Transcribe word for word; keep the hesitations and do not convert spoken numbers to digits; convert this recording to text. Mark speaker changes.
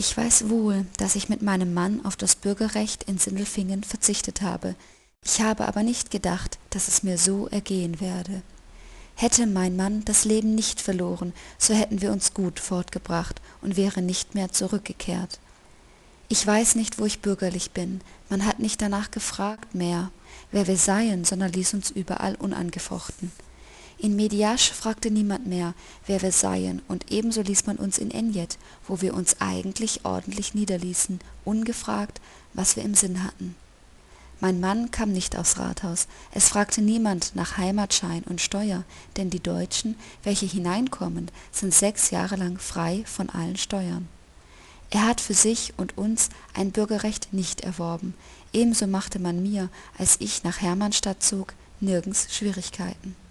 Speaker 1: Ich weiß wohl, dass ich mit meinem Mann auf das Bürgerrecht in Sindelfingen verzichtet habe. Ich habe aber nicht gedacht, dass es mir so ergehen werde. Hätte mein Mann das Leben nicht verloren, so hätten wir uns gut fortgebracht und wären nicht mehr zurückgekehrt. Ich weiß nicht, wo ich bürgerlich bin. Man hat nicht danach gefragt mehr, wer wir seien, sondern ließ uns überall unangefochten. In Mediasch fragte niemand mehr, wer wir seien, und ebenso ließ man uns in Enjet, wo wir uns eigentlich ordentlich niederließen, ungefragt, was wir im Sinn hatten. Mein Mann kam nicht aufs Rathaus, es fragte niemand nach Heimatschein und Steuer, denn die Deutschen, welche hineinkommen, sind sechs Jahre lang frei von allen Steuern. Er hat für sich und uns ein Bürgerrecht nicht erworben, ebenso machte man mir, als ich nach Hermannstadt zog, nirgends Schwierigkeiten.